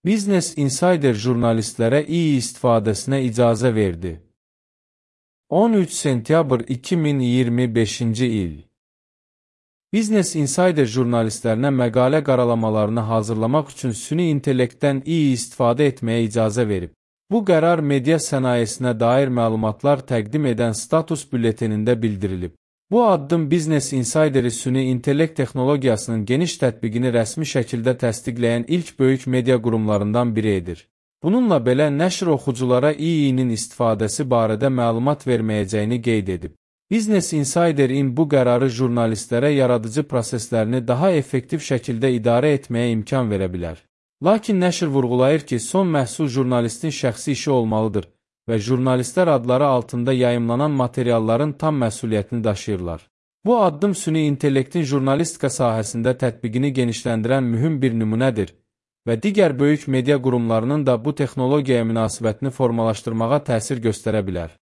Business Insider jurnalistlərə iyi istifadəsinə icazə verdi. 13 sentyabr 2025-ci il. Business Insider jurnalistlərinə məqalə qaralamalarını hazırlamaq üçün süni intellektdən iyi istifadə etməyə icazə verib. Bu qərar media sənayesinə dair məlumatlar təqdim edən status bülletenində bildirilib. Bu addım Business Insideri süni intellekt texnologiyasının geniş tətbiqini rəsmi şəkildə təsdiqləyən ilk böyük media qurumlarından biri edir. Bununla belə nəşr oxuculara II-nin istifadəsi barədə məlumat verməyəcəyini qeyd edib. Business Insider-in bu qərarı jurnalistlərə yaradıcı proseslərini daha effektiv şəkildə idarə etməyə imkan verə bilər. Lakin nəşr vurğulayır ki, son məhsul jurnalistin şəxsi işi olmalıdır və jurnalistlər adları altında yayımlanan materialların tam məsuliyyətini daşıyırlar. Bu addım süni intellektin jurnalistika sahəsində tətbiqini genişləndirən mühüm bir nümunədir və digər böyük media qurumlarının da bu texnologiyaya münasibətini formalaşdırmağa təsir göstərə bilər.